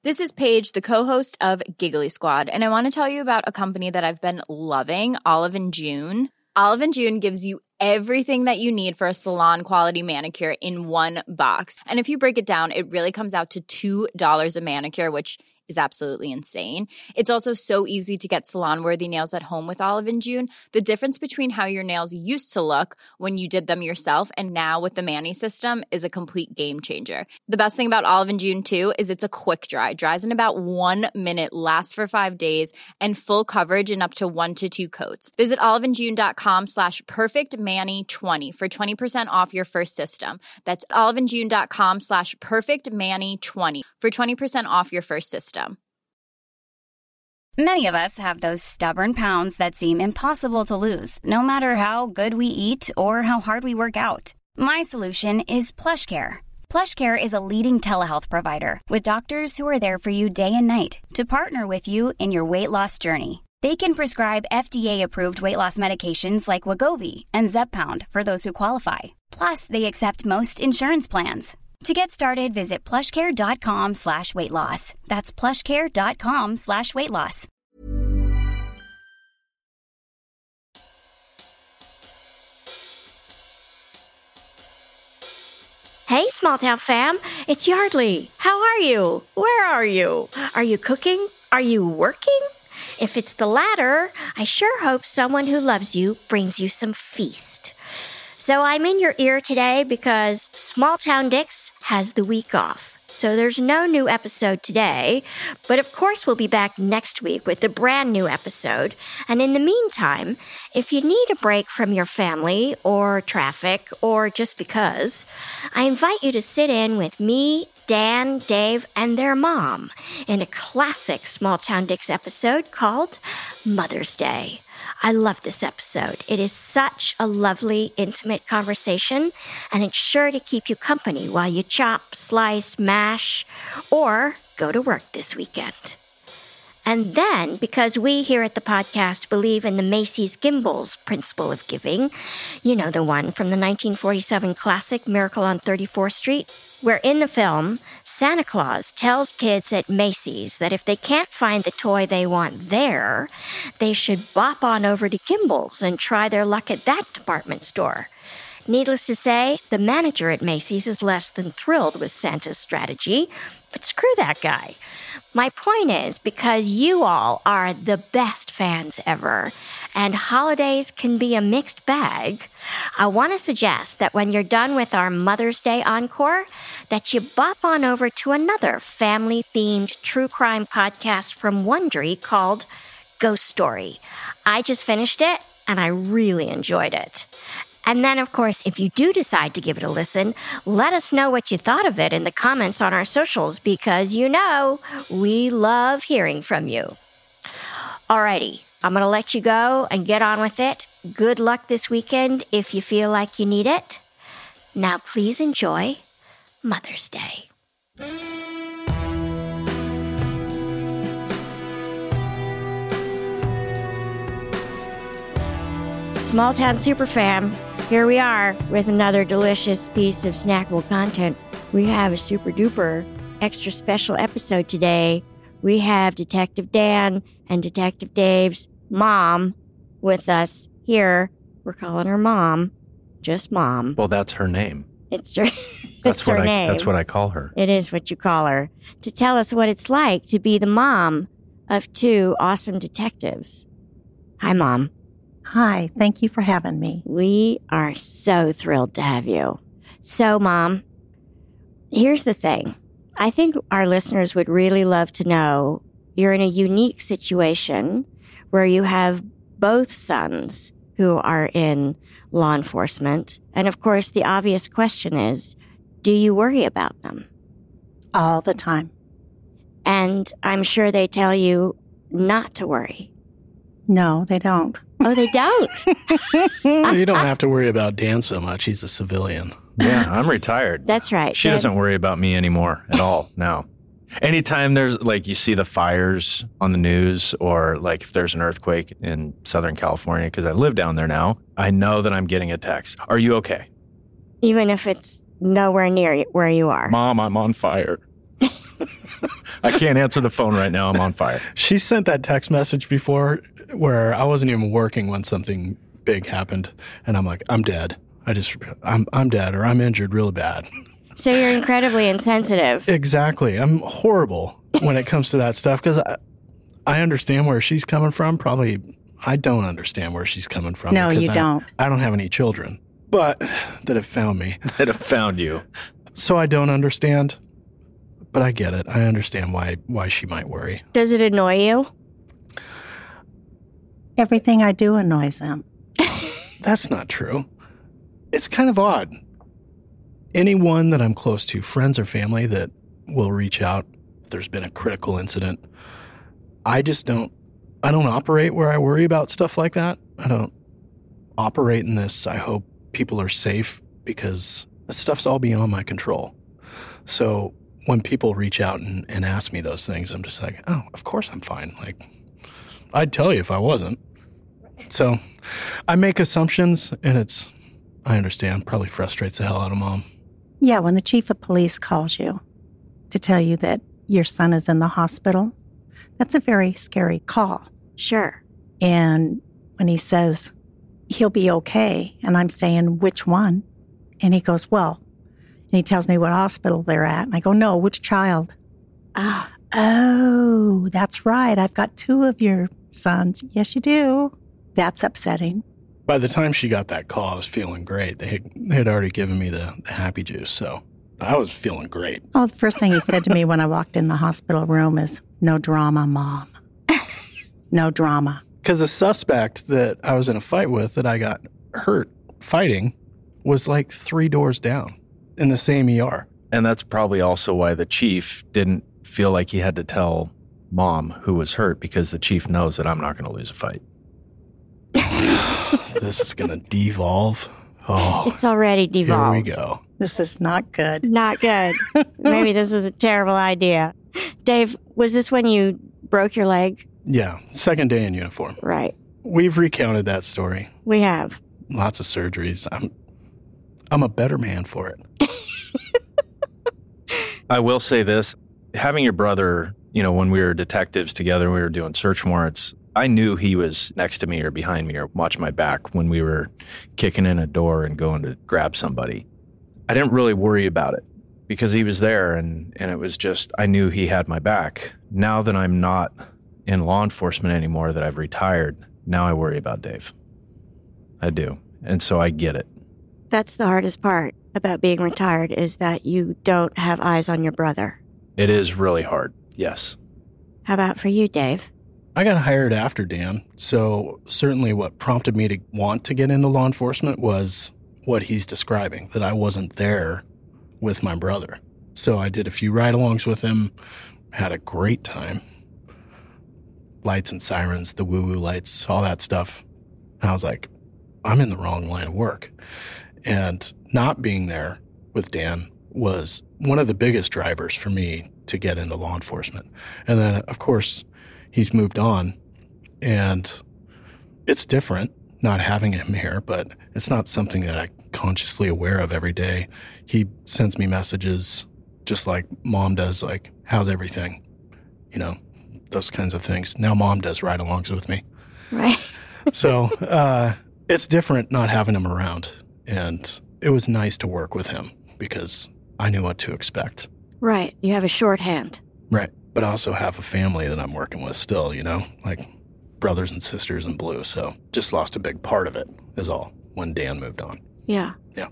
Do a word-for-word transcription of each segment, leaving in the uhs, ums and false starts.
This is Paige, the co-host of Giggly Squad, and I want to tell you about a company that I've been loving, Olive and June. Olive and June gives you everything that you need for a salon-quality manicure in one box. And if you break it down, it really comes out to two dollars a manicure, which is absolutely insane. It's also so easy to get salon-worthy nails at home with Olive and June. The difference between how your nails used to look when you did them yourself and now with the Mani system is a complete game changer. The best thing about Olive and June, too, is it's a quick dry. Dries in about one minute, lasts for five days, and full coverage in up to one to two coats. Visit oliveandjune.com slash perfectmani20 for twenty percent off your first system. That's oliveandjune.com slash perfectmani20 for twenty percent off your first system. Many of us have those stubborn pounds that seem impossible to lose, no matter how good we eat or how hard we work out. My solution is PlushCare. PlushCare is a leading telehealth provider with doctors who are there for you day and night to partner with you in your weight loss journey. They can prescribe F D A-approved weight loss medications like Wegovy and Zepbound for those who qualify. Plus, they accept most insurance plans. To get started, visit plushcare.com slash weight loss. That's plushcare.com slash weight loss. Hey, Small Town fam, it's Yardley. How are you? Where are you? Are you cooking? Are you working? If it's the latter, I sure hope someone who loves you brings you some feast. So I'm in your ear today because Small Town Dix has the week off. So there's no new episode today, but of course we'll be back next week with a brand new episode. And in the meantime, if you need a break from your family or traffic or just because, I invite you to sit in with me, Dan, Dave, and their mom in a classic Small Town Dix episode called Mother's Day. I love this episode. It is such a lovely, intimate conversation, and it's sure to keep you company while you chop, slice, mash, or go to work this weekend. And then, because we here at the podcast believe in the Macy's Gimbels principle of giving, you know, the one from the nineteen forty-seven classic Miracle on thirty-fourth Street, where in the film, Santa Claus tells kids at Macy's that if they can't find the toy they want there, they should bop on over to Gimbels and try their luck at that department store. Needless to say, the manager at Macy's is less than thrilled with Santa's strategy, but screw that guy. My point is, because you all are the best fans ever, and holidays can be a mixed bag, I want to suggest that when you're done with our Mother's Day encore, that you bop on over to another family-themed true crime podcast from Wondery called Ghost Story. I just finished it, and I really enjoyed it. And then, of course, if you do decide to give it a listen, let us know what you thought of it in the comments on our socials, because you know we love hearing from you. Alrighty, I'm going to let you go and get on with it. Good luck this weekend if you feel like you need it. Now, please enjoy Mother's Day. Small Town Superfam, here we are with another delicious piece of snackable content. We have a super duper extra special episode today. We have Detective Dan and Detective Dave's mom with us here. We're calling her Mom, just Mom. Well, that's her name. It's her, that's it's what her I, name. That's what I call her. It is what you call her. To tell us what it's like to be the mom of two awesome detectives. Hi, Mom. Hi, thank you for having me. We are so thrilled to have you. So, Mom, here's the thing. I think our listeners would really love to know you're in a unique situation where you have both sons who are in law enforcement. And, of course, the obvious question is, do you worry about them? All the time. And I'm sure they tell you not to worry. No, they don't. Oh, they don't? Well, you don't have to worry about Dan so much. He's a civilian. Yeah, I'm retired. That's right. She Dan. doesn't worry about me anymore at all now. Anytime there's, like, you see the fires on the news, or, like, if there's an earthquake in Southern California, because I live down there now, I know that I'm getting a text. Are you okay? Even if it's nowhere near where you are. Mom, I'm on fire. I can't answer the phone right now. I'm on fire. She sent that text message before where I wasn't even working when something big happened. And I'm like, I'm dead. I just, I'm, I'm dead or I'm injured really bad. So you're incredibly insensitive. Exactly. I'm horrible when it comes to that stuff because I, I understand where she's coming from. Probably I don't understand where she's coming from. No, you I, don't. I don't have any children, but that have found me. That have found you. So I don't understand, but I get it. I understand why why she might worry. Does it annoy you? Everything I do annoys them. That's not true. It's kind of odd. Anyone that I'm close to, friends or family, that will reach out if there's been a critical incident, I just don't, I don't operate where I worry about stuff like that. I don't operate in this, I hope people are safe, because that stuff's all beyond my control. So when people reach out and, and ask me those things, I'm just like, oh, of course I'm fine. Like, I'd tell you if I wasn't. So I make assumptions, and it's, I understand, probably frustrates the hell out of Mom. Yeah, when the chief of police calls you to tell you that your son is in the hospital, that's a very scary call. Sure. And when he says he'll be okay, and I'm saying, which one? And he goes, well, and he tells me what hospital they're at. And I go, no, which child? Ah. Oh, that's right. I've got two of your sons. Yes, you do. That's upsetting. By the time she got that call, I was feeling great. They had, they had already given me the, the happy juice, so I was feeling great. Oh, the first thing he said to me when I walked in the hospital room is, no drama, Mom. No drama. Because the suspect that I was in a fight with that I got hurt fighting was like three doors down in the same E R. And that's probably also why the chief didn't feel like he had to tell Mom who was hurt, because the chief knows that I'm not going to lose a fight. This is going to devolve. Oh, It's already devolved. here we go. This is not good. Not good. Maybe this was a terrible idea. Dave, was this when you broke your leg? Yeah, second day in uniform. Right. We've recounted that story. We have. Lots of surgeries. I'm, I'm a better man for it. I will say this, having your brother, you know, when we were detectives together, we were doing search warrants, I knew he was next to me or behind me or watch my back when we were kicking in a door and going to grab somebody. I didn't really worry about it because he was there, and, and it was just, I knew he had my back. Now that I'm not in law enforcement anymore, that I've retired, now I worry about Dave. I do. And so I get it. That's the hardest part about being retired, is that you don't have eyes on your brother. It is really hard, yes. How about for you, Dave? I got hired after Dan, so certainly what prompted me to want to get into law enforcement was what he's describing, that I wasn't there with my brother. So I did a few ride-alongs with him, had a great time. Lights and sirens, the woo-woo lights, all that stuff. And I was like, I'm in the wrong line of work. And not being there with Dan was one of the biggest drivers for me to get into law enforcement. And then, of course, he's moved on, and it's different not having him here, but it's not something that I'm consciously aware of every day. He sends me messages just like Mom does, like, how's everything? You know, those kinds of things. Now Mom does ride-alongs with me. Right. So uh, it's different not having him around, and it was nice to work with him because I knew what to expect. Right. You have a shorthand. Right. But I also have a family that I'm working with still, you know, like brothers and sisters in blue. So just lost a big part of it is all when Dan moved on. Yeah. Yeah.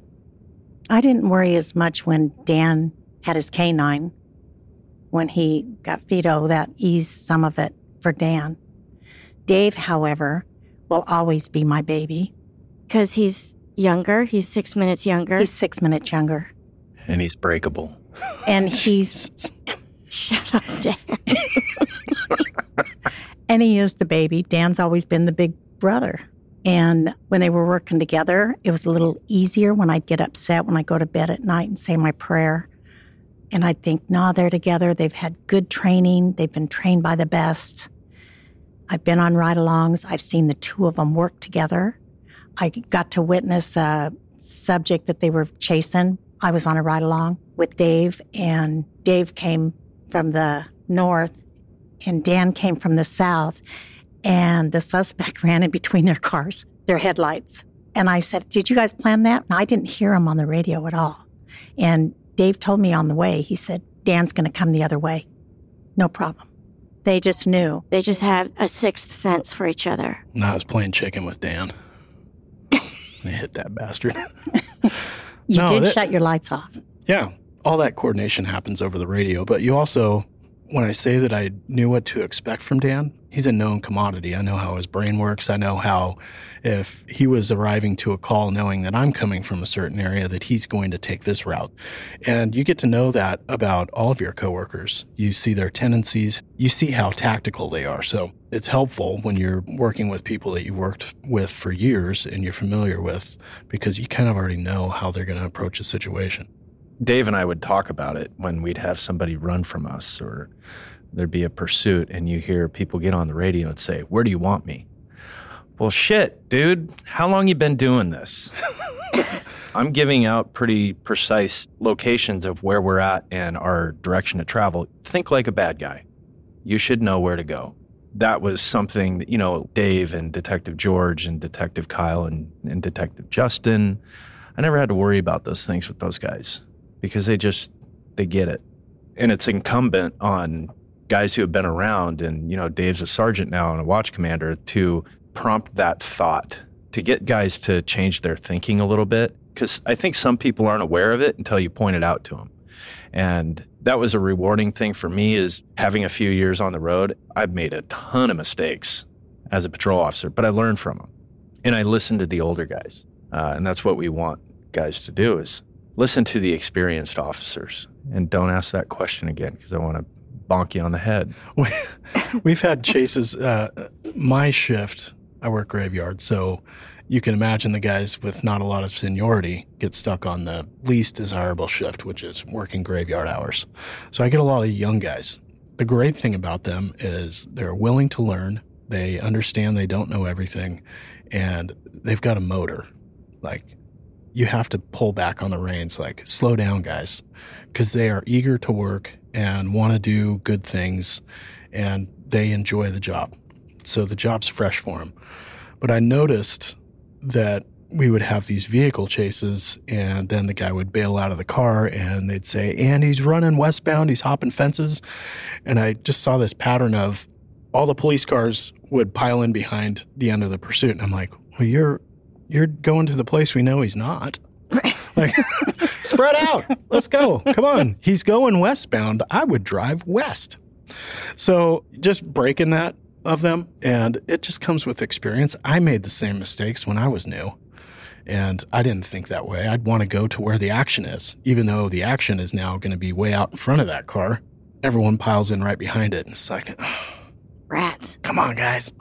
I didn't worry as much when Dan had his canine. When he got Vito, that eased some of it for Dan. Dave, however, will always be my baby. Because he's younger. He's six minutes younger. He's six minutes younger. And he's breakable. And he's... Shut up, Dan. And he is the baby. Dan's always been the big brother. And when they were working together, it was a little easier when I'd get upset when I go to bed at night and say my prayer. And I'd think, nah, they're together. They've had good training. They've been trained by the best. I've been on ride-alongs. I've seen the two of them work together. I got to witness a subject that they were chasing. I was on a ride-along with Dave, and Dave came from the north and Dan came from the south, and the suspect ran in between their cars, their headlights. And I said, did you guys plan that? And I didn't hear him on the radio at all. And Dave told me on the way, he said, Dan's going to come the other way. No problem. They just knew. They just had a sixth sense for each other. And I was playing chicken with Dan. They hit that bastard. You no, did that, shut your lights off. Yeah. All that coordination happens over the radio. But you also, when I say that I knew what to expect from Dan, he's a known commodity. I know how his brain works. I know how if he was arriving to a call knowing that I'm coming from a certain area, that he's going to take this route. And you get to know that about all of your coworkers. You see their tendencies. You see how tactical they are. So it's helpful when you're working with people that you worked with for years and you're familiar with, because you kind of already know how they're going to approach a situation. Dave and I would talk about it when we'd have somebody run from us or there'd be a pursuit and you hear people get on the radio and say, where do you want me? Well, shit, dude, how long you been doing this? I'm giving out pretty precise locations of where we're at and our direction to travel. Think like a bad guy. You should know where to go. That was something that, you know, Dave and Detective George and Detective Kyle and, and Detective Justin, I never had to worry about those things with those guys because they just, they get it. And it's incumbent on guys who have been around, and, you know, Dave's a sergeant now and a watch commander, to prompt that thought, to get guys to change their thinking a little bit. Because I think some people aren't aware of it until you point it out to them. And that was a rewarding thing for me, is having a few years on the road. I've made a ton of mistakes as a patrol officer, but I learned from them. And I listened to the older guys. Uh, and that's what we want guys to do, is listen to the experienced officers and don't ask that question again, because I want to bonk you on the head. We've had chases. Uh, my shift, I work graveyard, so you can imagine the guys with not a lot of seniority get stuck on the least desirable shift, which is working graveyard hours. So I get a lot of young guys. The great thing about them is they're willing to learn. They understand they don't know everything, and they've got a motor. Like, you have to pull back on the reins, like, slow down, guys, because they are eager to work and want to do good things, and they enjoy the job. So the job's fresh for them. But I noticed that we would have these vehicle chases, and then the guy would bail out of the car, and they'd say, and he's running westbound, he's hopping fences. And I just saw this pattern of all the police cars would pile in behind the end of the pursuit. And I'm like, well, you're you're going to the place we know he's not. Like, spread out. Let's go. Come on. He's going westbound. I would drive west. So just breaking that of them, and it just comes with experience. I made the same mistakes when I was new, and I didn't think that way. I'd want to go to where the action is, even though the action is now going to be way out in front of that car. Everyone piles in right behind it, and it's like, oh, rats. Come on, guys.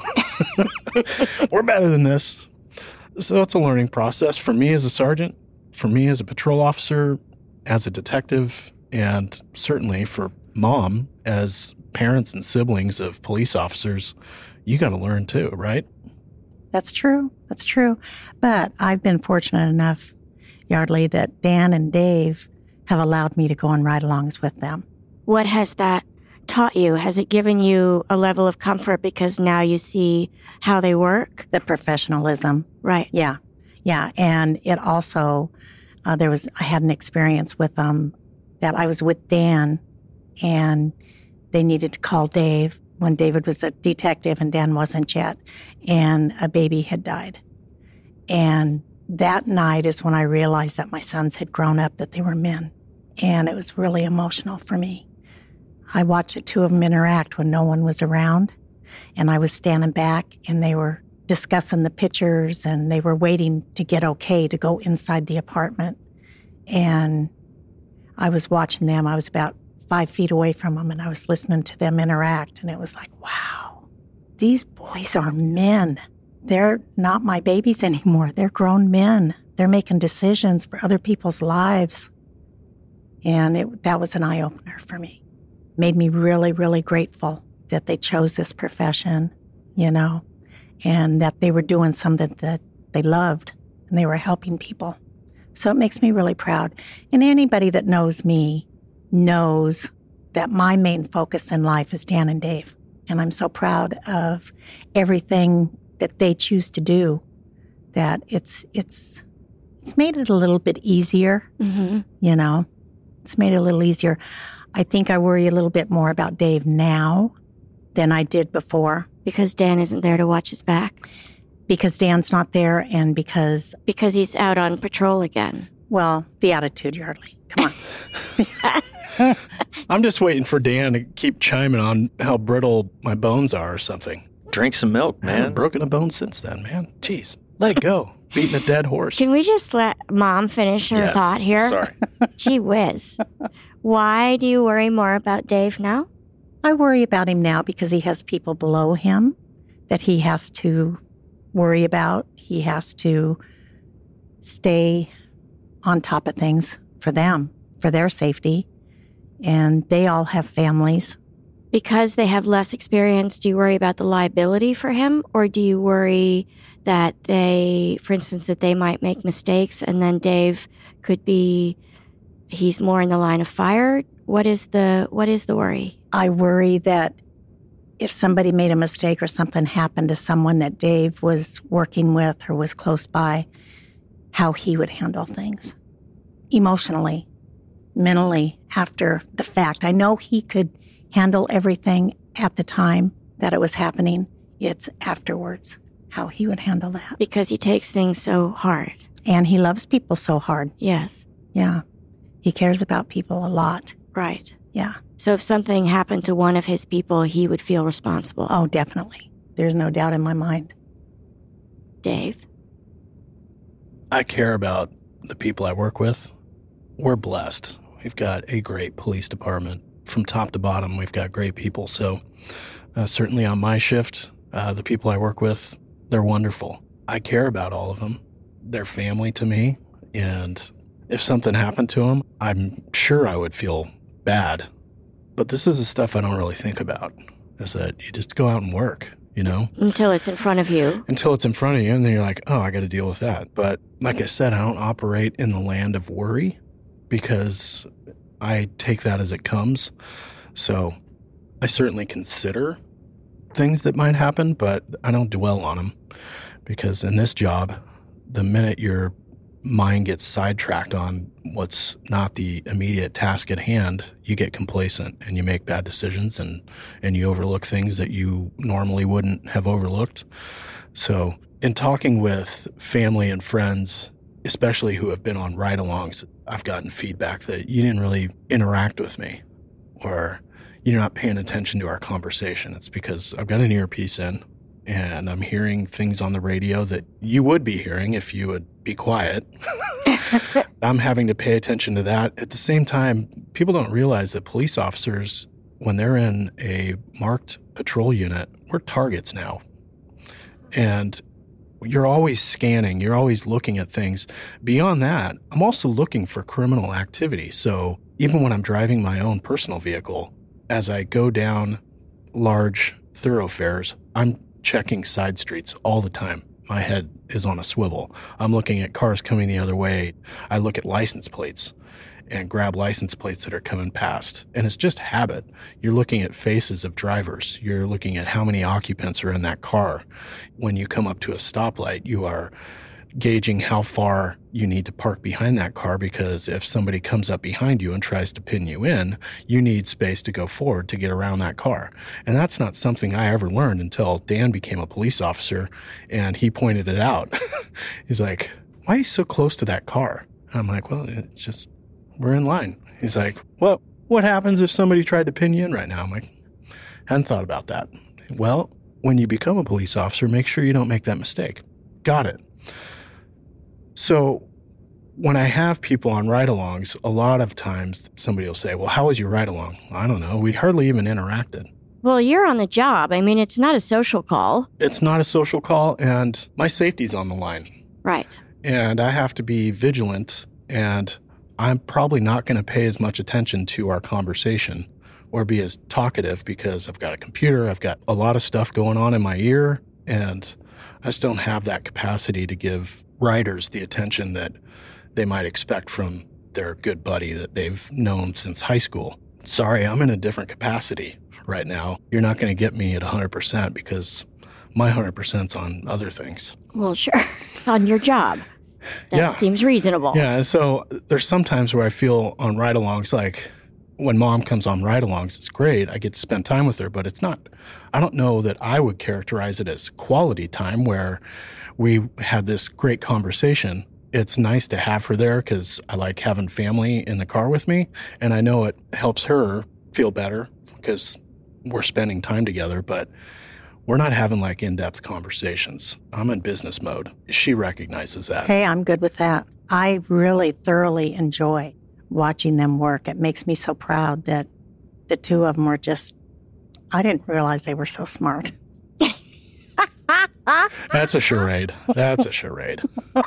We're better than this. So it's a learning process for me as a sergeant, for me as a patrol officer, as a detective, and certainly for Mom as parents and siblings of police officers. You got to learn too, right? That's true. That's true. But I've been fortunate enough, Yardley, that Dan and Dave have allowed me to go on ride-alongs with them. What has that taught you? Has it given you a level of comfort because now you see how they work? The professionalism. Right. Yeah. Yeah. And it also, uh, there was, I had an experience with um that I was with Dan, and they needed to call Dave when David was a detective and Dan wasn't yet, and a baby had died. And that night is when I realized that my sons had grown up, that they were men. And it was really emotional for me. I watched the two of them interact when no one was around, and I was standing back, and they were discussing the pictures, and they were waiting to get okay to go inside the apartment. And I was watching them. I was about five feet away from them, and I was listening to them interact, and it was like, wow, these boys are men. They're not my babies anymore. They're grown men. They're making decisions for other people's lives. And it, that was an eye-opener for me. Made me really, really grateful that they chose this profession, you know, and that they were doing something that they loved, and they were helping people. So it makes me really proud. And anybody that knows me knows that my main focus in life is Dan and Dave. And I'm so proud of everything that they choose to do, that it's it's it's made it a little bit easier, Mm-hmm. you know. It's made it a little easier. I think I worry a little bit more about Dave now than I did before. Because Dan isn't there to watch his back. Because Dan's not there and because, Because he's out on patrol again. well, the attitude, Yardley. Come on. I'm just waiting for Dan to keep chiming on how brittle my bones are or something. Drink some milk, I haven't man. broken a bone since then, man. Jeez. Let it go. Beating a dead horse. Can we just let Mom finish her Yes. thought here? Sorry. Gee whiz. Why do you worry more about Dave now? I worry about him now because he has people below him that he has to worry about. He has to stay on top of things for them, for their safety. And they all have families. Because they have less experience, do you worry about the liability for him? Or do you worry that they, for instance, that they might make mistakes and then Dave could be, he's more in the line of fire? What is the, what is the worry? I worry that if somebody made a mistake or something happened to someone that Dave was working with or was close by, how he would handle things emotionally, mentally, after the fact. I know he could handle everything at the time that it was happening. It's afterwards how he would handle that. Because he takes things so hard. And he loves people so hard. Yes. Yeah. He cares about people a lot. Right. Yeah. So if something happened to one of his people, he would feel responsible. Oh, definitely. There's no doubt in my mind. Dave? I care about the people I work with. We're blessed. We've got a great police department. From top to bottom, we've got great people. So uh, certainly on my shift, uh, the people I work with, they're wonderful. I care about all of them. They're family to me. And if something happened to them, I'm sure I would feel bad. But this is the stuff I don't really think about, is that you just go out and work, you know? Until it's in front of you. Until it's in front of you, and then you're like, oh, I got to deal with that. But like I said, I don't operate in the land of worry because I take that as it comes. So I certainly consider things that might happen, but I don't dwell on them because in this job, the minute your mind gets sidetracked on what's not the immediate task at hand, you get complacent and you make bad decisions and, and you overlook things that you normally wouldn't have overlooked. So in talking with family and friends, especially who have been on ride-alongs, I've gotten feedback that you didn't really interact with me or you're not paying attention to our conversation. It's because I've got an earpiece in and I'm hearing things on the radio that you would be hearing if you would be quiet. I'm having to pay attention to that. At the same time, people don't realize that police officers, when they're in a marked patrol unit, we're targets now. And you're always scanning. You're always looking at things. Beyond that, I'm also looking for criminal activity. So even when I'm driving my own personal vehicle, as I go down large thoroughfares, I'm checking side streets all the time. My head is on a swivel. I'm looking at cars coming the other way. I look at license plates and grab license plates that are coming past. And it's just habit. You're looking at faces of drivers. You're looking at how many occupants are in that car. When you come up to a stoplight, you are gauging how far you need to park behind that car because if somebody comes up behind you and tries to pin you in, you need space to go forward to get around that car. And that's not something I ever learned until Dan became a police officer and he pointed it out. He's like, why are you so close to that car? And I'm like, well, it's just, we're in line. He's like, well, what happens if somebody tried to pin you in right now? I'm like, hadn't thought about that. Well, when you become a police officer, make sure you don't make that mistake. Got it. So when I have people on ride-alongs, a lot of times somebody will say, well, how was your ride-along? I don't know. We hardly even interacted. Well, you're on the job. I mean, it's not a social call. It's not a social call, and my safety's on the line. Right. And I have to be vigilant, and I'm probably not going to pay as much attention to our conversation or be as talkative because I've got a computer, I've got a lot of stuff going on in my ear, and I just don't have that capacity to give riders the attention that they might expect from their good buddy that they've known since high school. sorry, I'm in a different capacity right now. You're not going to get me at one hundred percent because my one hundred percent's on other things. Well, sure. On your job. That yeah. seems reasonable. Yeah, and so there's some times where I feel on ride-alongs, like when Mom comes on ride-alongs, it's great. I get to spend time with her, but it's not, I don't know that I would characterize it as quality time where we had this great conversation. It's nice to have her there because I like having family in the car with me, and I know it helps her feel better because we're spending time together, but we're not having like in-depth conversations. I'm in business mode. She recognizes that. Hey, I'm good with that. I really thoroughly enjoy watching them work. It makes me so proud that the two of them were just, I didn't realize they were so smart. That's a charade. That's a charade.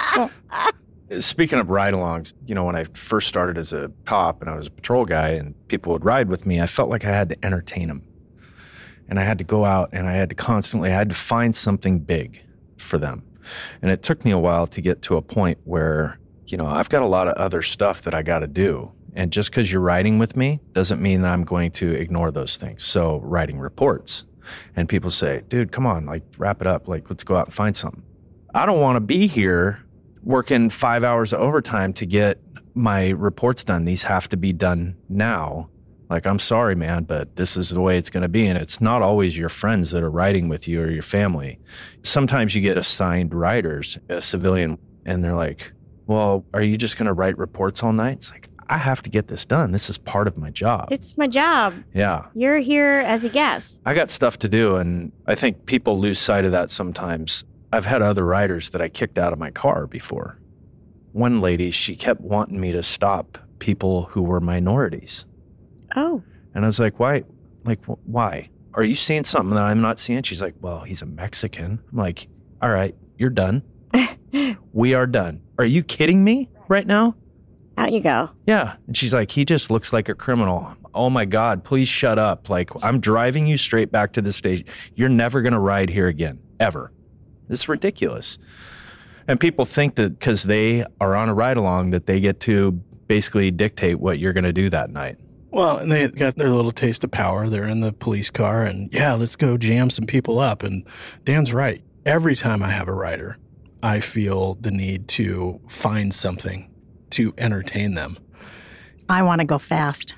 Speaking of ride-alongs, you know, when I first started as a cop and I was a patrol guy and people would ride with me, I felt like I had to entertain them. And I had to go out and I had to constantly, I had to find something big for them. And it took me a while to get to a point where, you know, I've got a lot of other stuff that I got to do. And just because you're riding with me doesn't mean that I'm going to ignore those things. So writing reports. And people say, dude, come on, like wrap it up. Like, let's go out and find something. I don't want to be here working five hours of overtime to get my reports done. These have to be done now. Like, I'm sorry, man, but this is the way it's going to be. And it's not always your friends that are riding with you or your family. Sometimes you get assigned riders, a civilian, and they're like, well, are you just going to write reports all night? It's like, I have to get this done. This is part of my job. It's my job. Yeah. You're here as a guest. I got stuff to do, and I think people lose sight of that sometimes. I've had other riders that I kicked out of my car before. One lady, she kept wanting me to stop people who were minorities. Oh. And I was like, why? Like, wh- why? Are you seeing something that I'm not seeing? She's like, well, he's a Mexican. I'm like, all right, you're done. We are done. Are you kidding me right now? Out you go. Yeah. And she's like, he just looks like a criminal. Oh my God, please shut up. Like, I'm driving you straight back to the station. You're never going to ride here again, ever. This is ridiculous. And people think that because they are on a ride along that they get to basically dictate what you're going to do that night. Well, and they got their little taste of power. They're in the police car and, yeah, let's go jam some people up. And Dan's right. Every time I have a rider, I feel the need to find something to entertain them. I want to go fast.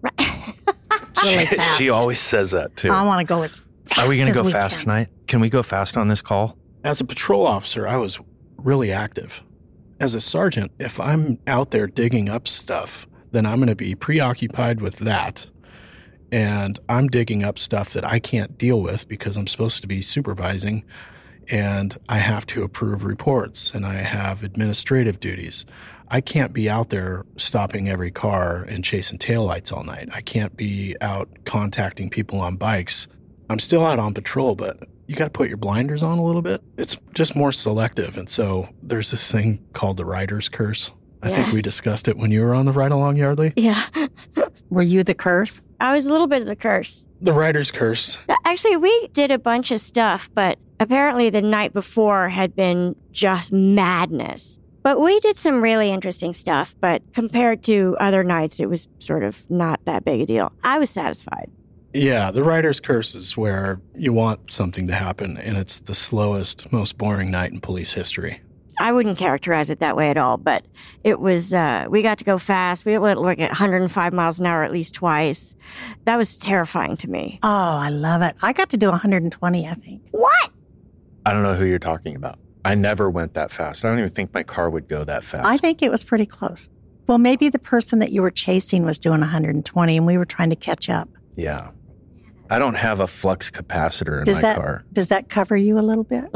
Really fast. She always says that, too. I want to go as fast Are we going to as go we fast can. tonight? Can we go fast on this call? As a patrol officer, I was really active. As a sergeant, if I'm out there digging up stuff, then I'm going to be preoccupied with that. And I'm digging up stuff that I can't deal with because I'm supposed to be supervising, and I have to approve reports, and I have administrative duties. I can't be out there stopping every car and chasing taillights all night. I can't be out contacting people on bikes. I'm still out on patrol, but you got to put your blinders on a little bit. It's just more selective. And so there's this thing called the rider's curse. I Yes. think we discussed it when you were on the ride along, Yardley. Yeah. Were you the curse? I was a little bit of the curse. The rider's curse. Actually, we did a bunch of stuff, but apparently the night before had been just madness. But we did some really interesting stuff, but compared to other nights, it was sort of not that big a deal. I was satisfied. Yeah, the rider's curse is where you want something to happen, and it's the slowest, most boring night in police history. I wouldn't characterize it that way at all, but it was, uh, we got to go fast. We went like at one hundred five miles an hour at least twice. That was terrifying to me. Oh, I love it. I got to do one hundred twenty, I think. What? I don't know who you're talking about. I never went that fast. I don't even think my car would go that fast. I think it was pretty close. Well, maybe the person that you were chasing was doing one hundred twenty and we were trying to catch up. Yeah. I don't have a flux capacitor in Does my that, car. Does that cover you a little bit?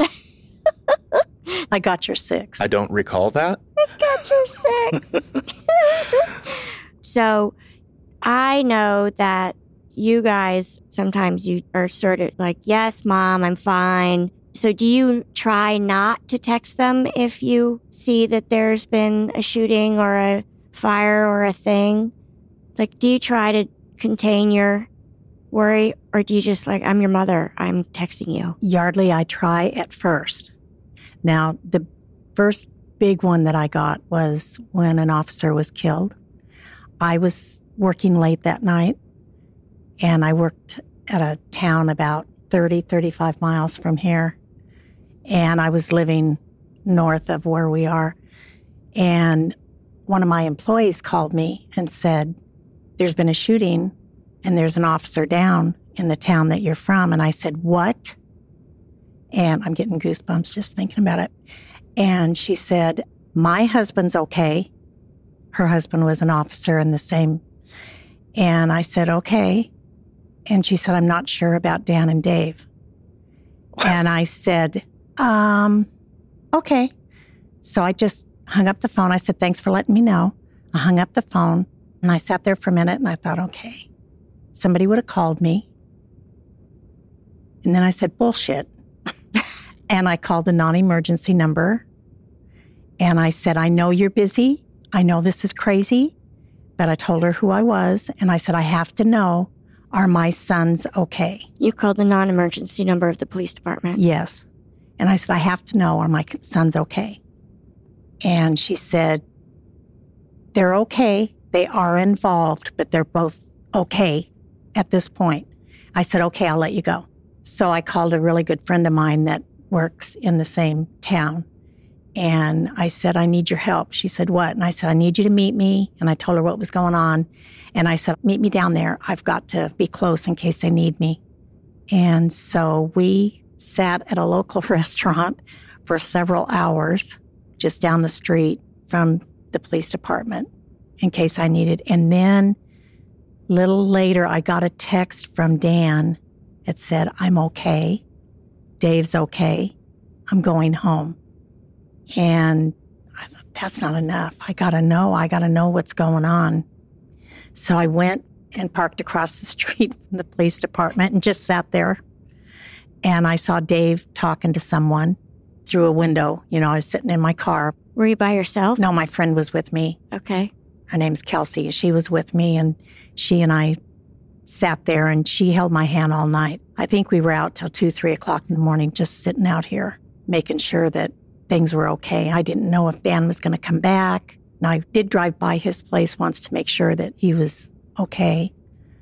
I got your six. I don't recall that. Got your six. So I know that you guys, sometimes you are sort of like, yes, Mom, I'm fine. So do you try not to text them if you see that there's been a shooting or a fire or a thing? Like, do you try to contain your worry, or do you just like, I'm your mother, I'm texting you? Yardley, I try at first. Now, the first big one that I got was when an officer was killed. I was working late that night, And I worked at a town about thirty, thirty-five miles from here. And I was living north of where we are. And one of my employees called me and said, there's been a shooting and there's an officer down in the town that you're from. And I said, what? And I'm getting goosebumps just thinking about it. And she said, my husband's okay. Her husband was an officer in the same. And I said, okay. And she said, I'm not sure about Dan and Dave. And I said, um, okay. So I just hung up the phone. I said, thanks for letting me know. I hung up the phone and I sat there for a minute and I thought, okay, somebody would have called me. And then I said, bullshit. And I called the non-emergency number. And I said, I know you're busy. I know this is crazy. But I told her who I was. And I said, I have to know, are my sons okay? You called the non-emergency number of the police department? Yes. And I said, I have to know, are my sons okay? And she said, they're okay. They are involved, but they're both okay at this point. I said, okay, I'll let you go. So I called a really good friend of mine that works in the same town. And I said, I need your help. She said, what? And I said, I need you to meet me. And I told her what was going on. And I said, meet me down there. I've got to be close in case they need me. And so we sat at a local restaurant for several hours just down the street from the police department in case I needed. And then a little later, I got a text from Dan that said, I'm okay. Dave's okay. I'm going home. And I thought, that's not enough. I got to know. I got to know what's going on. So I went and parked across the street from the police department and just sat there. And I saw Dave talking to someone through a window. You know, I was sitting in my car. Were you by yourself? No, my friend was with me. Okay. Her name's Kelsey. She was with me, and she and I sat there, and she held my hand all night. I think we were out till two, three o'clock in the morning, just sitting out here, making sure that things were okay. I didn't know if Dan was going to come back. And I did drive by his place once to make sure that he was okay.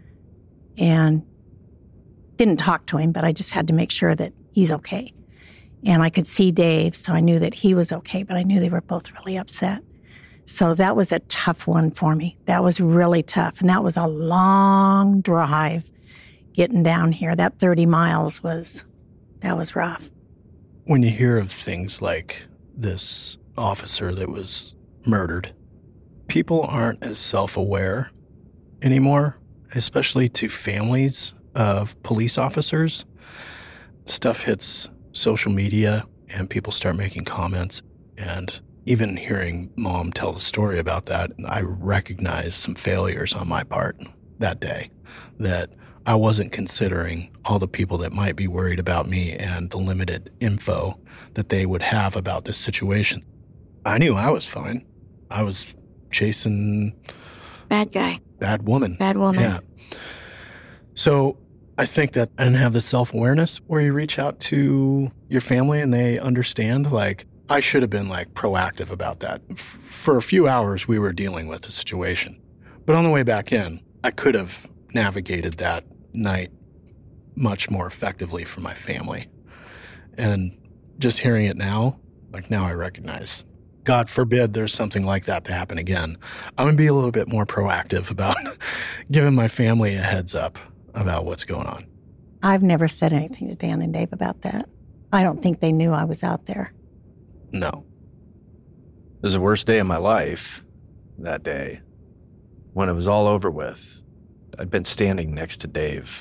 And didn't talk to him, but I just had to make sure that he's okay. And I could see Dave, so I knew that he was okay, but I knew they were both really upset. So that was a tough one for me. That was really tough. And that was a long drive getting down here. That thirty miles was, that was rough. When you hear of things like this officer that was murdered, people aren't as self-aware anymore, especially to families of police officers. Stuff hits social media and people start making comments. And even hearing Mom tell the story about that, I recognized some failures on my part that day, that I wasn't considering all the people that might be worried about me and the limited info that they would have about this situation. I knew I was fine. I was chasing... Bad guy. Bad woman. Bad woman. Yeah. So I think that I didn't have the self-awareness where you reach out to your family and they understand. Like, I should have been, like, proactive about that. F- for a few hours, we were dealing with the situation. But on the way back in, I could have navigated that night much more effectively for my family. And just hearing it now, like, now I recognize, God forbid there's something like that to happen again. I'm going to be a little bit more proactive about giving my family a heads up about what's going on. I've never said anything to Dan and Dave about that. I don't think they knew I was out there. No. It was the worst day of my life that day. When it was all over with, I'd been standing next to Dave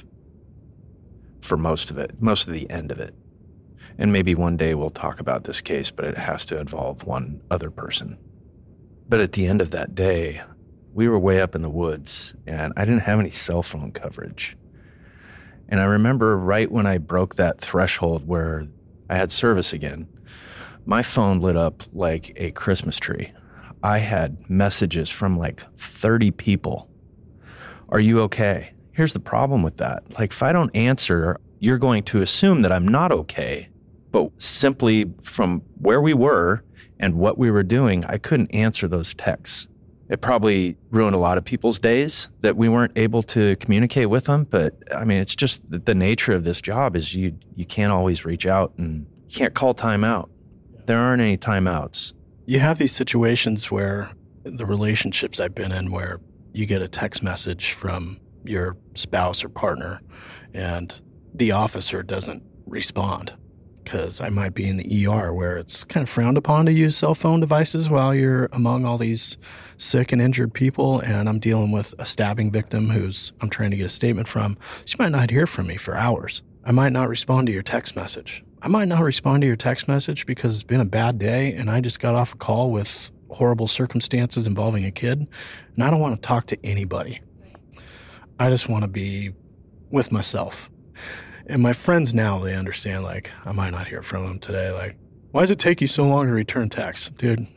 for most of it, most of the end of it. And maybe one day we'll talk about this case, but it has to involve one other person. But at the end of that day, we were way up in the woods, and I didn't have any cell phone coverage. And I remember right when I broke that threshold where I had service again, my phone lit up like a Christmas tree. I had messages from like thirty people. Are you okay? Here's the problem with that. Like, if I don't answer, you're going to assume that I'm not okay. But simply from where we were and what we were doing, I couldn't answer those texts. It probably ruined a lot of people's days that we weren't able to communicate with them. But I mean, it's just the nature of this job is you you can't always reach out and you can't call time out. There aren't any timeouts. You have these situations where the relationships I've been in where you get a text message from your spouse or partner and the officer doesn't respond because I might be in the E R where it's kind of frowned upon to use cell phone devices while you're among all these sick and injured people, and I'm dealing with a stabbing victim who's I'm trying to get a statement from. She might not hear from me for hours. I might not respond to your text message. I might not respond to your text message because it's been a bad day and I just got off a call with horrible circumstances involving a kid, and I don't want to talk to anybody. I just want to be with myself. And my friends now, they understand, like, I might not hear from them today. Like, why does it take you so long to return texts? Dude,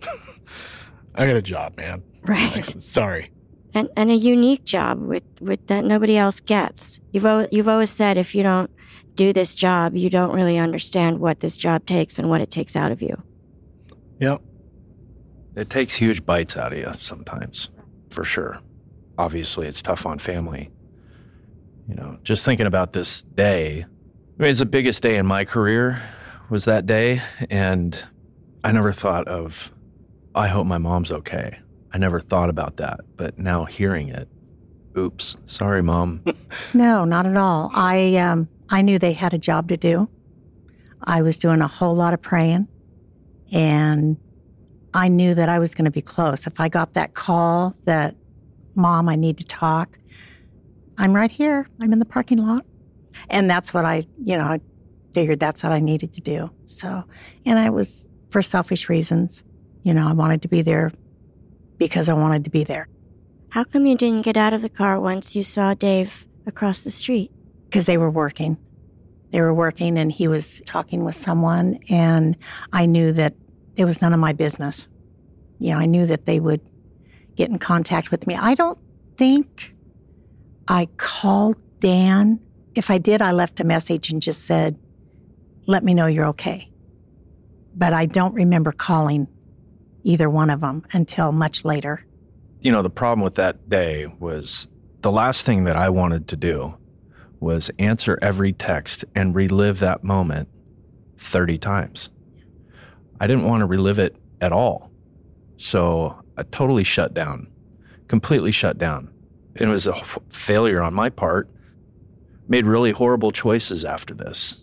I got a job, man. Right. Like, sorry. And and a unique job with, with that nobody else gets. You've o- you've always said if you don't do this job, you don't really understand what this job takes and what it takes out of you. Yep. It takes huge bites out of you sometimes, for sure. Obviously, it's tough on family. You know, just thinking about this day, I mean, it's the biggest day in my career was that day, and I never thought of, I hope my mom's okay. I never thought about that, but now hearing it, oops, sorry, Mom. No, not at all. I um, I knew they had a job to do. I was doing a whole lot of praying, and I knew that I was going to be close. If I got that call that, Mom, I need to talk, I'm right here. I'm in the parking lot. And that's what I, you know, I figured that's what I needed to do. So, and I was for selfish reasons. You know, I wanted to be there because I wanted to be there. How come you didn't get out of the car once you saw Dave across the street? Because they were working. They were working and he was talking with someone, and I knew that it was none of my business. You know, I knew that they would get in contact with me. I don't think I called Dan. If I did, I left a message and just said, let me know you're okay. But I don't remember calling either one of them until much later. You know, the problem with that day was the last thing that I wanted to do was answer every text and relive that moment thirty times. I didn't want to relive it at all. So I totally shut down, completely shut down. It was a failure on my part. Made really horrible choices after this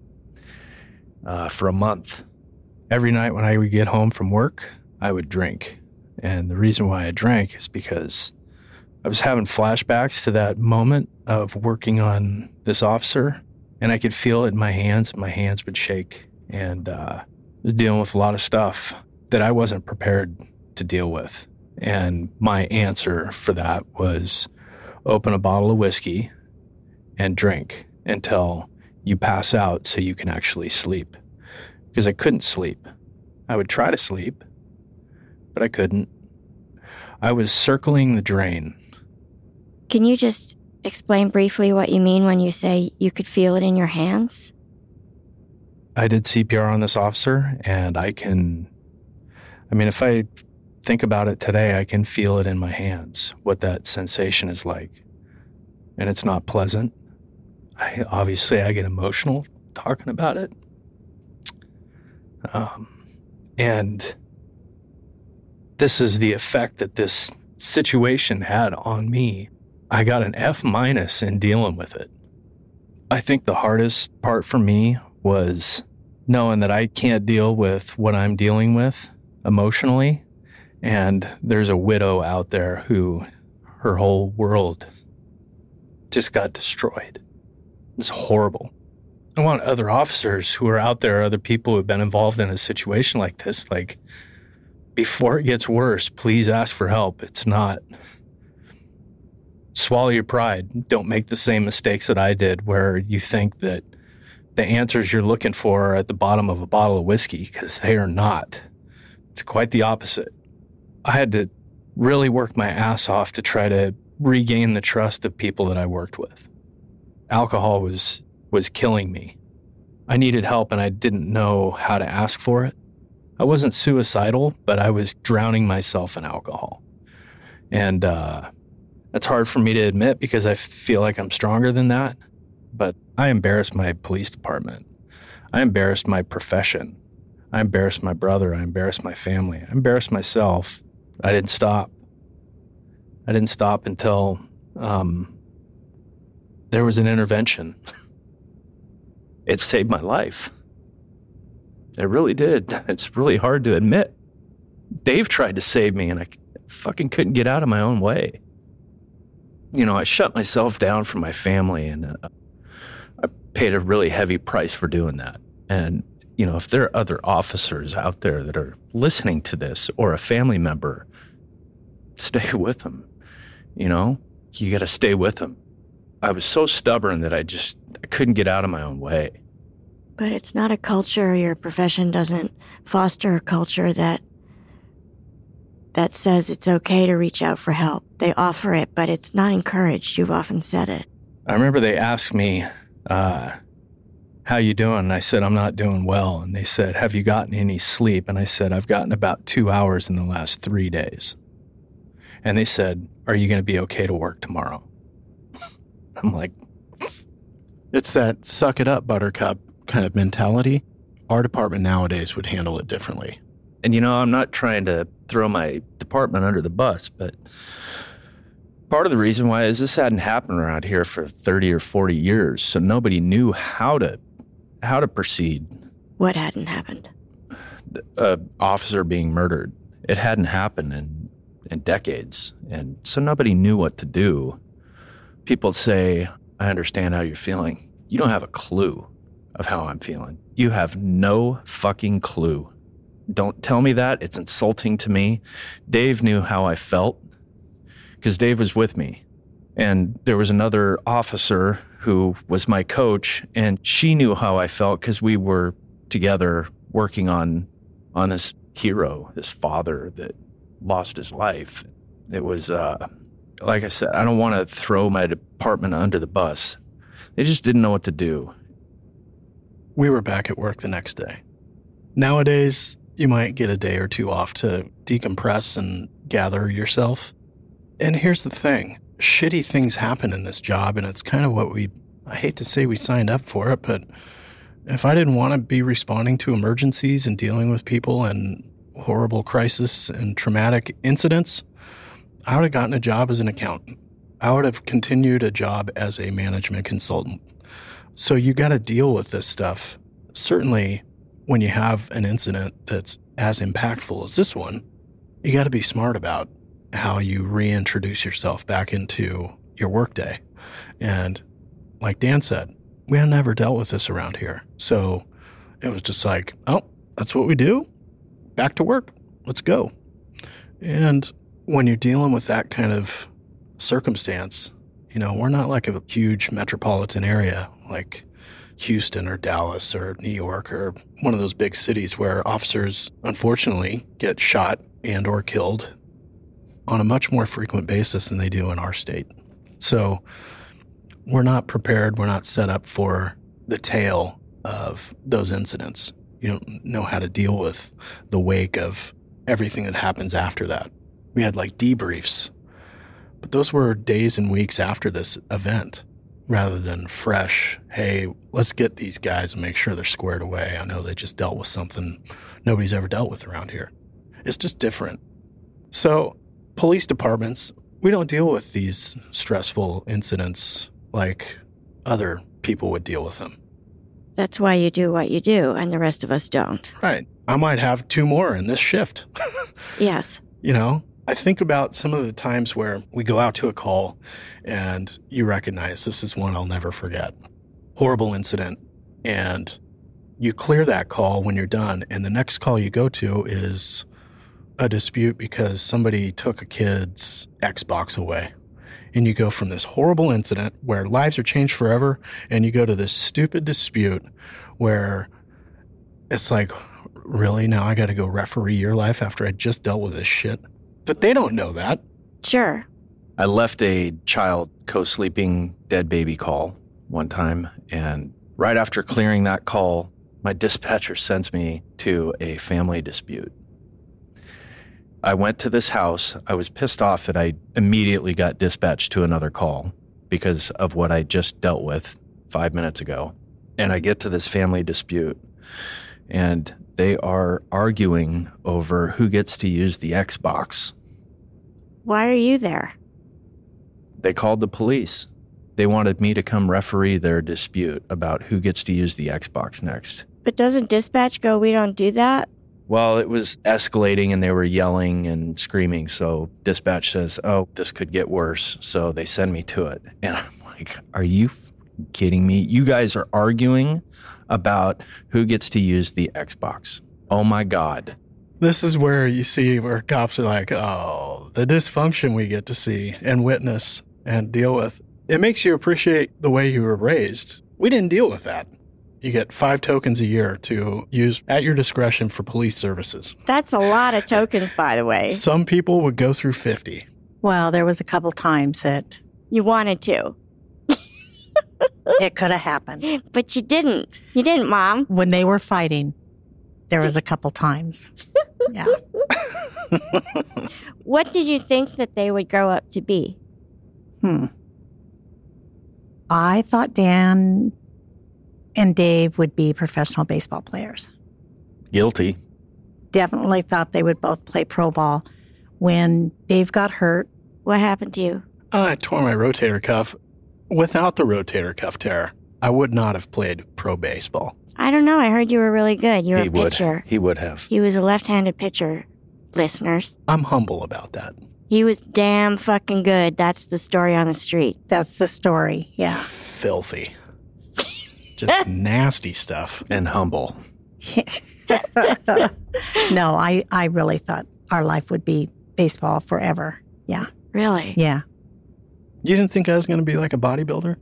uh, for a month. Every night when I would get home from work, I would drink. And the reason why I drank is because I was having flashbacks to that moment of working on this officer, and I could feel it in my hands. My hands would shake, and uh, I was dealing with a lot of stuff that I wasn't prepared to deal with. And my answer for that was open a bottle of whiskey and drink until you pass out so you can actually sleep. Because I couldn't sleep. I would try to sleep, but I couldn't. I was circling the drain. Can you just explain briefly what you mean when you say you could feel it in your hands? I did C P R on this officer, and I can, I mean, if I think about it today, I can feel it in my hands, what that sensation is like. And it's not pleasant. I, obviously, I get emotional talking about it. Um, and this is the effect that this situation had on me. I got an F minus in dealing with it. I think the hardest part for me was knowing that I can't deal with what I'm dealing with emotionally. And there's a widow out there who her whole world just got destroyed. It's horrible. I want other officers who are out there, other people who have been involved in a situation like this, like, before it gets worse, please ask for help. It's not. Swallow your pride. Don't make the same mistakes that I did where you think that the answers you're looking for are at the bottom of a bottle of whiskey, because they are not. It's quite the opposite. I had to really work my ass off to try to regain the trust of people that I worked with. Alcohol was was killing me. I needed help and I didn't know how to ask for it. I wasn't suicidal, but I was drowning myself in alcohol. And uh, that's hard for me to admit because I feel like I'm stronger than that. But I embarrassed my police department. I embarrassed my profession. I embarrassed my brother. I embarrassed my family. I embarrassed myself. I didn't stop. I didn't stop until um, there was an intervention. It saved my life. It really did. It's really hard to admit. Dave tried to save me, and I fucking couldn't get out of my own way. You know, I shut myself down from my family, and uh, I paid a really heavy price for doing that. And, you know, if there are other officers out there that are listening to this, or a family member, stay with them. You know, you got to stay with them. I was so stubborn that I just I couldn't get out of my own way. But it's not a culture, your profession doesn't foster a culture that that says it's okay to reach out for help. They offer it, but it's not encouraged. You've often said it. I remember they asked me, uh, how you doing? And I said, I'm not doing well. And they said, have you gotten any sleep? And I said, I've gotten about two hours in the last three days. And they said, are you going to be okay to work tomorrow? I'm like, it's that suck it up, buttercup kind of mentality. Our department nowadays would handle it differently. And, you know, I'm not trying to throw my department under the bus, but part of the reason why is this hadn't happened around here for thirty or forty years. So nobody knew how to, how to proceed. What hadn't happened? An officer being murdered. It hadn't happened in, in decades. And so nobody knew what to do. People say, I understand how you're feeling. You don't have a clue of how I'm feeling. You have no fucking clue. Don't tell me that. It's insulting to me. Dave knew how I felt because Dave was with me. And there was another officer who was my coach, and she knew how I felt because we were together working on, on this hero, this father that lost his life. It was, uh, like I said, I don't want to throw my department under the bus. They just didn't know what to do. We were back at work the next day. Nowadays, you might get a day or two off to decompress and gather yourself. And here's the thing. Shitty things happen in this job, and it's kind of what we, I hate to say we signed up for it, but if I didn't want to be responding to emergencies and dealing with people and horrible crisis and traumatic incidents, I would have gotten a job as an accountant. I would have continued a job as a management consultant. So you got to deal with this stuff. Certainly, when you have an incident that's as impactful as this one, you got to be smart about how you reintroduce yourself back into your workday. And like Dan said, we had never dealt with this around here. So it was just like, oh, that's what we do. Back to work. Let's go. And when you're dealing with that kind of circumstance, you know, we're not like a huge metropolitan area like Houston or Dallas or New York or one of those big cities where officers, unfortunately, get shot and or killed on a much more frequent basis than they do in our state. So we're not prepared. We're not set up for the tail of those incidents. You don't know how to deal with the wake of everything that happens after that. We had like debriefs, but those were days and weeks after this event rather than fresh, hey, let's get these guys and make sure they're squared away. I know they just dealt with something nobody's ever dealt with around here. It's just different. So police departments, we don't deal with these stressful incidents like other people would deal with them. That's why you do what you do, and the rest of us don't. Right. I might have two more in this shift. Yes. You know, I think about some of the times where we go out to a call and you recognize this is one I'll never forget. Horrible incident. And you clear that call when you're done. And the next call you go to is a dispute because somebody took a kid's Xbox away. And you go from this horrible incident where lives are changed forever, and you go to this stupid dispute where it's like, really? Now I got to go referee your life after I just dealt with this shit? But they don't know that. Sure. I left a child co-sleeping dead baby call one time, and right after clearing that call, my dispatcher sends me to a family dispute. I went to this house. I was pissed off that I immediately got dispatched to another call because of what I just dealt with five minutes ago. And I get to this family dispute, and they are arguing over who gets to use the Xbox. Why are you there? They called the police. They wanted me to come referee their dispute about who gets to use the Xbox next. But doesn't dispatch go, we don't do that? Well, it was escalating and they were yelling and screaming. So dispatch says, oh, this could get worse. So they send me to it. And I'm like, are you kidding me? You guys are arguing about who gets to use the Xbox. Oh my God. This is where you see where cops are like, oh, the dysfunction we get to see and witness and deal with. It makes you appreciate the way you were raised. We didn't deal with that. You get five tokens a year to use at your discretion for police services. That's a lot of tokens, by the way. Some people would go through fifty. Well, there was a couple times that You wanted to, it could have happened. but you didn't. You didn't, Mom. When they were fighting, there was a couple times. Yeah. What did you think that they would grow up to be? Hmm. I thought Dan and Dave would be professional baseball players. Guilty. Definitely thought they would both play pro ball. When Dave got hurt, What happened to you? I tore my rotator cuff. Without the rotator cuff tear, I would not have played pro baseball. I don't know. I heard you were really good. You were He a would. pitcher. He would have. He was a left-handed pitcher, listeners. I'm humble about that. He was damn fucking good. That's the story on the street. that's the story. Yeah. Filthy. Just nasty stuff. And humble. No, I, I really thought our life would be baseball forever. Yeah. Really? Yeah. You didn't think I was going to be like a bodybuilder?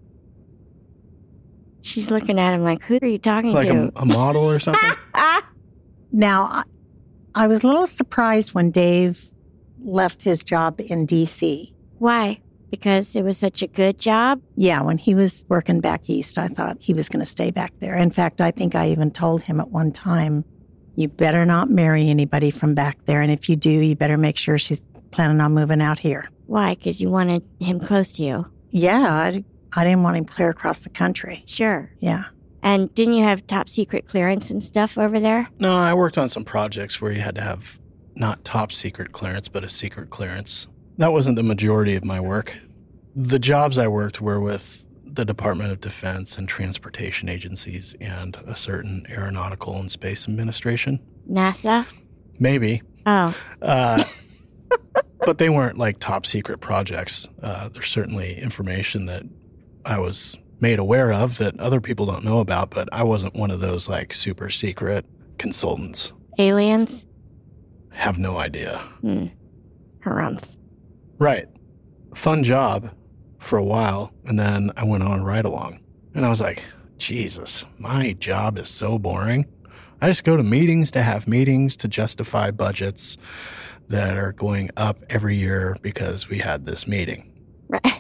She's looking at him like, who are you talking Like to? a, a model or something? Now, I, I was a little surprised when Dave left his job in D C. Why? Because it was such a good job? Yeah, when he was working back east, I thought he was going to stay back there. In fact, I think I even told him at one time, you better not marry anybody from back there. And if you do, you better make sure she's planning on moving out here. Why? Because you wanted him close to you. Yeah, I, I didn't want him clear across the country. Sure. Yeah. And didn't you have top secret clearance and stuff over there? No, I worked on some projects where you had to have not top secret clearance, but a secret clearance. That wasn't the majority of my work. The jobs I worked were with the Department of Defense and transportation agencies and a certain aeronautical and space administration. NASA? Maybe. Oh. Uh, but they weren't like top secret projects. Uh, there's certainly information that I was made aware of that other people don't know about, but I wasn't one of those like super secret consultants. Aliens? Have no idea. Hmm. Harumph. Right. Fun job for a while, and then I went on a ride along. And I was like, Jesus, my job is so boring. I just go to meetings to have meetings to justify budgets that are going up every year because we had this meeting. Right.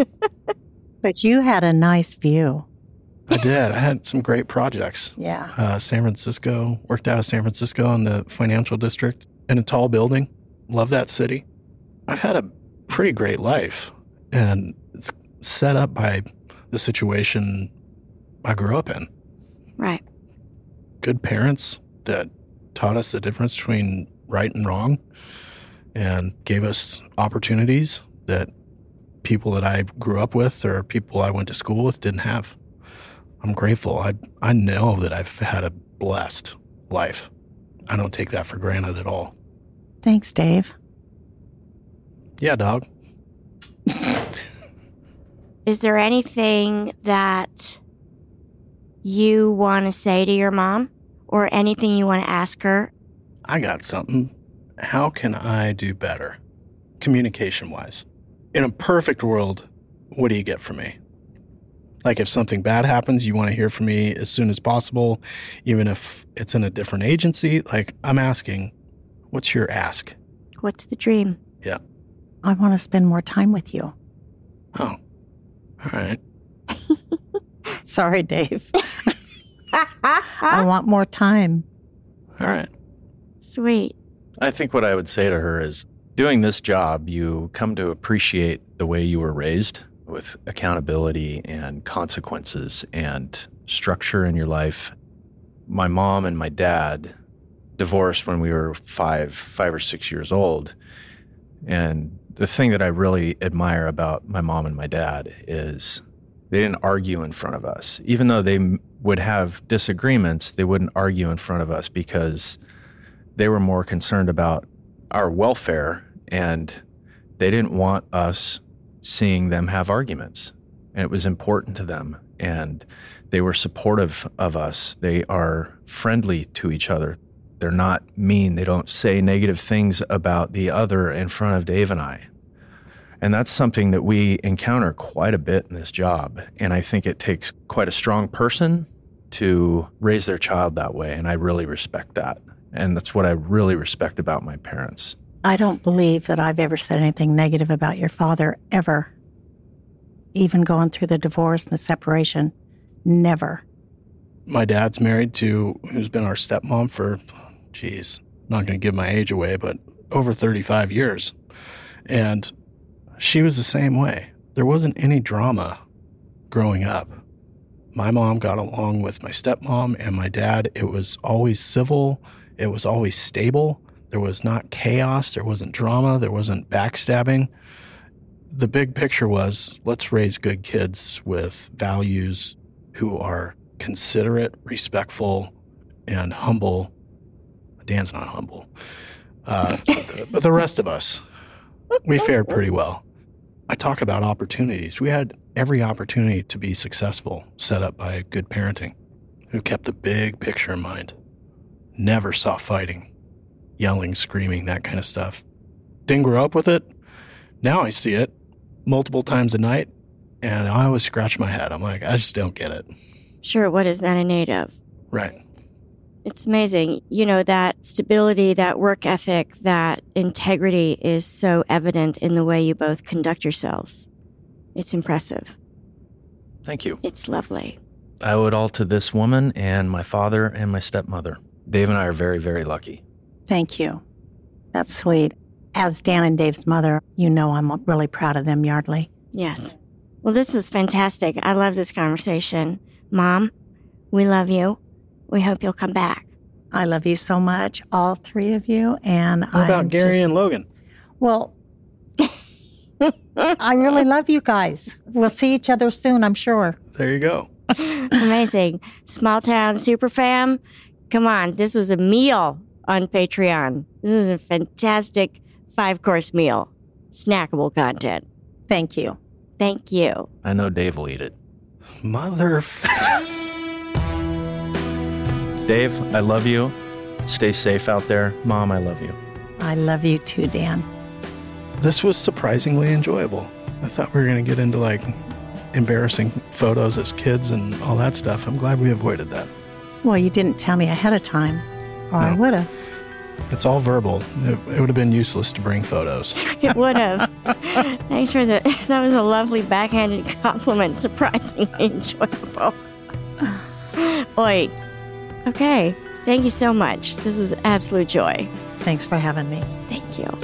But you had a nice view. I did. I had some great projects. Yeah. Uh, San Francisco, worked out of San Francisco in the financial district in a tall building. Love that city. I've had a pretty great life, and it's set up by the situation I grew up in. Right. Good parents that taught us the difference between right and wrong and gave us opportunities that people that I grew up with or people I went to school with didn't have. I'm grateful. I I know that I've had a blessed life. I don't take that for granted at all. Thanks, Dave. Yeah, dog. Is there anything that you want to say to your mom or anything you want to ask her? I got something. How can I do better, communication-wise? In a perfect world, what do you get from me? Like if something bad happens, you want to hear from me as soon as possible, even if it's in a different agency. Like I'm asking, what's your ask? What's the dream? Yeah. I want to spend more time with you. Oh, all right. Sorry, Dave. I want more time. All right. Sweet. I think what I would say to her is, doing this job, you come to appreciate the way you were raised, with accountability and consequences and structure in your life. My mom and my dad divorced when we were five, five or six years old. And the thing that I really admire about my mom and my dad is they didn't argue in front of us. Even though they would have disagreements, they wouldn't argue in front of us because they were more concerned about our welfare, and they didn't want us seeing them have arguments. And it was important to them, and they were supportive of us. They are friendly to each other. They're not mean. They don't say negative things about the other in front of Dave and I. And that's something that we encounter quite a bit in this job. And I think it takes quite a strong person to raise their child that way. And I really respect that. And that's what I really respect about my parents. I don't believe that I've ever said anything negative about your father, ever. Even going through the divorce and the separation, never. My dad's married to, who's been our stepmom for, geez, not going to give my age away, but over thirty-five years. And she was the same way. There wasn't any drama growing up. My mom got along with my stepmom and my dad. It was always civil. It was always stable. There was not chaos. There wasn't drama. There wasn't backstabbing. The big picture was, let's raise good kids with values who are considerate, respectful, and humble. Dan's not humble. Uh, but the rest of us, we fared pretty well. I talk about opportunities. We had every opportunity to be successful set up by good parenting, who kept the big picture in mind. Never saw fighting, yelling, screaming, that kind of stuff. Didn't grow up with it. Now I see it multiple times a night, and I always scratch my head. I'm like, I just don't get it. Sure, what is that innate of? Right. It's amazing. You know, that stability, that work ethic, that integrity is so evident in the way you both conduct yourselves. It's impressive. Thank you. It's lovely. I owe it all to this woman and my father and my stepmother. Dave and I are very, very lucky. Thank you. That's sweet. As Dan and Dave's mother, you know I'm really proud of them, Yardley. Yes. Well, this was fantastic. I love this conversation. Mom, we love you. We hope you'll come back. I love you so much, all three of you. And What about I'm Gary just, and Logan? Well, I really love you guys. We'll see each other soon, I'm sure. There you go. Amazing. Small Town Super Fam, come on. This was a meal on Patreon. This is a fantastic five-course meal. Snackable content. Thank you. Thank you. I know Dave will eat it. Mother... Dave, I love you. Stay safe out there. Mom, I love you. I love you too, Dan. This was surprisingly enjoyable. I thought we were going to get into, like, embarrassing photos as kids and all that stuff. I'm glad we avoided that. Well, you didn't tell me ahead of time, or I No. would have. It's all verbal. It, it would have been useless to bring photos. It would have. Thanks for that. That was a lovely backhanded compliment. Surprisingly enjoyable. Oi. Okay. Thank you so much. This was an absolute joy. Thanks for having me. Thank you.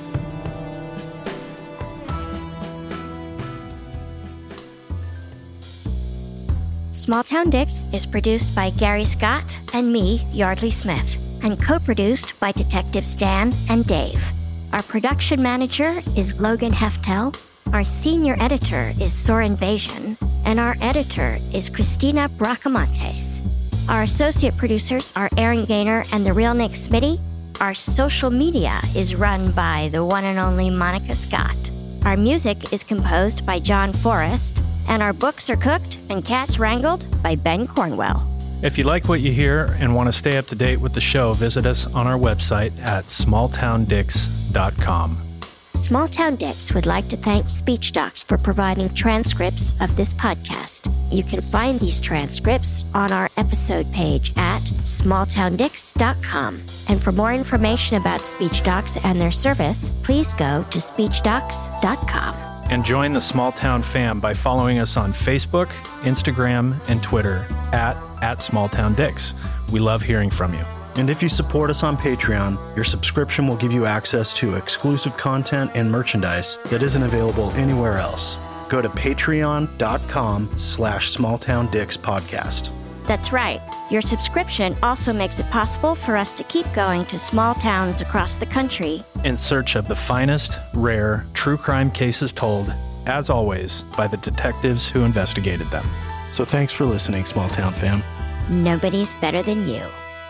Small Town Dicks is produced by Gary Scott and me, Yardley Smith, and co-produced by Detectives Dan and Dave. Our production manager is Logan Heftel, our senior editor is Soren Bajan, and our editor is Christina Bracamontes. Our associate producers are Aaron Gaynor and the real Nick Smitty. Our social media is run by the one and only Monica Scott. Our music is composed by John Forrest, and our books are cooked and cats wrangled by Ben Cornwell. If you like what you hear and want to stay up to date with the show, visit us on our website at small town dicks dot com. Small Town Dicks would like to thank SpeechDocs for providing transcripts of this podcast. You can find these transcripts on our episode page at small town dicks dot com. And for more information about SpeechDocs and their service, please go to speech docs dot com. And join the Small Town fam by following us on Facebook, Instagram, and Twitter at, at Small Town Dicks. We love hearing from you. And if you support us on Patreon, your subscription will give you access to exclusive content and merchandise that isn't available anywhere else. Go to patreon.com slash smalltowndicks podcast. That's right. Your subscription also makes it possible for us to keep going to small towns across the country In search of the finest, rare, true crime cases told, as always, by the detectives who investigated them. So thanks for listening, Small Town fam. Nobody's better than you.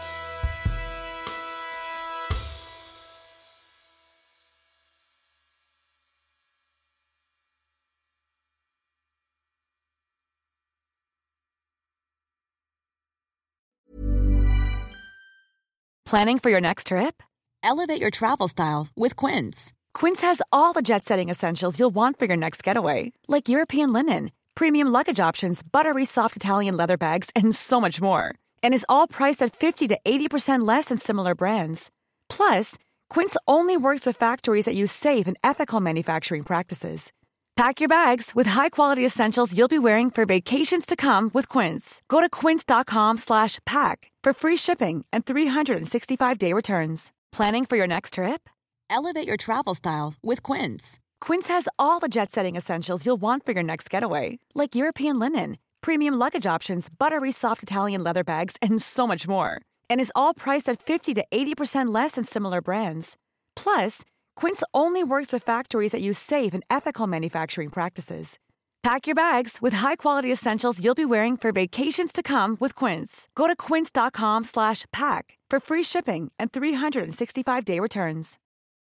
Planning for your next trip? Elevate your travel style with Quince. Quince has all the jet-setting essentials you'll want for your next getaway, like European linen, premium luggage options, buttery soft Italian leather bags, and so much more. And is all priced at fifty to eighty percent less than similar brands. Plus, Quince only works with factories that use safe and ethical manufacturing practices. Pack your bags with high-quality essentials you'll be wearing for vacations to come with Quince. Go to quince.com slash pack for free shipping and three sixty-five day returns. Planning for your next trip? Elevate your travel style with Quince. Quince has all the jet-setting essentials you'll want for your next getaway, like European linen, premium luggage options, buttery soft Italian leather bags, and so much more. And is all priced at fifty to eighty percent less than similar brands. Plus, Quince only works with factories that use safe and ethical manufacturing practices. Pack your bags with high-quality essentials you'll be wearing for vacations to come with Quince. Go to quince.com slash pack for free shipping and three sixty-five day returns.